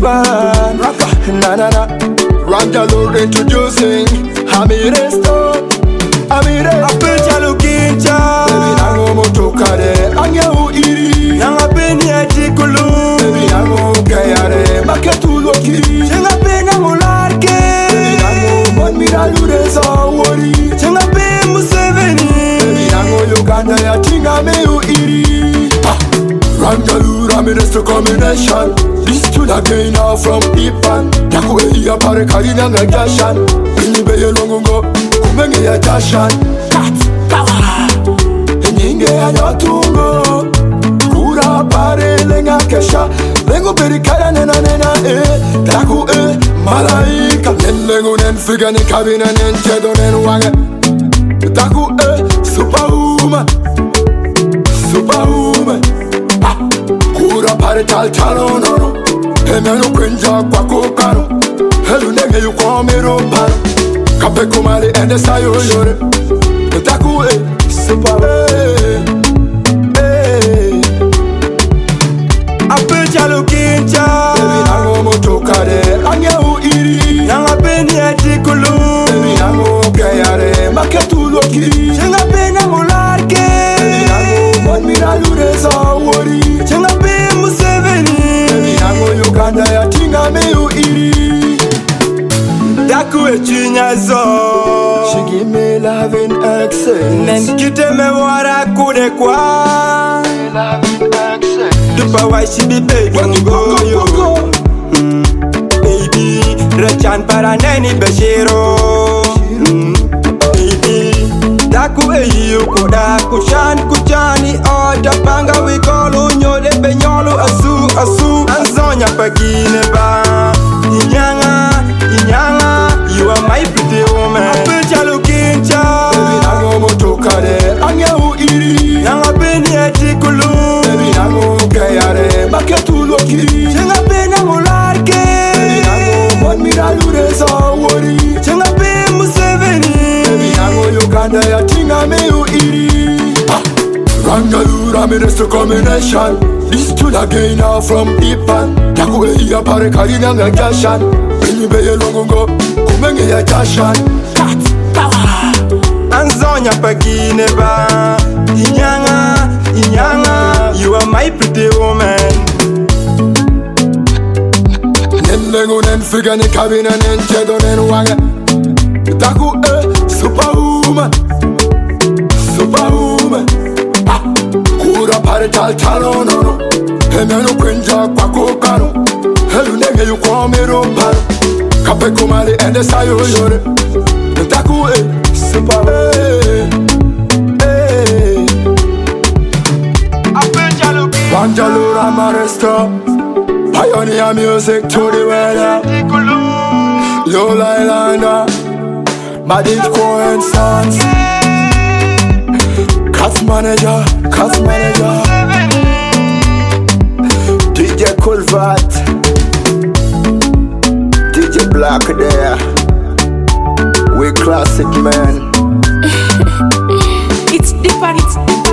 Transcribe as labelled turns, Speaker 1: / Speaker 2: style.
Speaker 1: Ipan. Na na na. Ranjalo introducing Amiresto. Amire.
Speaker 2: Apejalo kincha.
Speaker 1: Baby nango motokare. Ange iri.
Speaker 2: Nanga peni atikulu.
Speaker 1: Baby nango kayare. Maketulo ki.
Speaker 2: Chenga pena mularke.
Speaker 1: Baby nango bon miralude zawori.
Speaker 2: Chenga pe Museveni.
Speaker 1: Baby nango Uganda ya tinga meu iri. Ranjalu Amiresto combination. This tune again now from Ipan. Taku eya pare karina nga gashan. Bini beye longongo kumenge ya jashan. Kat, kawa Enyinge ya nyotungo Kura pare lenga kesha. Lengo perikaya nena Taku malaika. Lengo nen figa ni kabina nen chedo nen wange. Taku superwoman. Superwoman. Kura pare talo no. Emeno kwenja kwa kokaro. Helu nenge yu kwa mero paro. Kape kumari ende sayo yore. Taku super
Speaker 2: Apejalo kincha.
Speaker 1: Baby nango motokare. Ange iri.
Speaker 2: Nanga peni atikulu.
Speaker 1: Baby nango kayare. Maketulo ki.
Speaker 2: Chenga pena mularke.
Speaker 1: Baby nango bon miralude zawori.
Speaker 2: Chenga pe Museveni.
Speaker 1: Baby nango Uganda ya tinga meu iri.
Speaker 2: Daku echinyazo.
Speaker 1: She give me love in excess.
Speaker 2: Nenkite me wara kude kwa. Dupa why she be begging go yo. Baby, rechan para neni beshiro. Baby, daku eyu koda kushan kuchani oda panga wikolu nyode benyolu asu anzonya pagine ba. Inyanga, you are my pretty woman. Apejalo kincha.
Speaker 1: Baby nango motokare. Ange iri.
Speaker 2: Nanga peni atikulu.
Speaker 1: Baby nango kayare. Maketulo ki.
Speaker 2: Chenga pena mularke.
Speaker 1: Baby nango bon miralude zawori.
Speaker 2: Chenga pe Museveni.
Speaker 1: Baby nango Uganda ya tinga meu iri. Ranjalu Amiresto combination. This tune again now from Ipan. Taku eya pare karina nga gashan. Bini beye longongo kumenge ya jashan. Kat, kawa
Speaker 2: Anzonya pagine ba. Inyanga, you are my pretty woman.
Speaker 1: Nengo nen figa ni kabina nen chedo nen wange. Taku superwoman. Superwoman. Kura pare talo no. Emeno kwenja kwa kokaro. Helu nenge yu kwa mero paro. Kape kumari ende sayo yore. Taku super Ranjalo Amiresto. Pioneer music to the world. Lola Ilanda. Madid Cohen Sons. Cast manager. DJ Kulvat. DJ Black there. We classic man.
Speaker 3: It's different.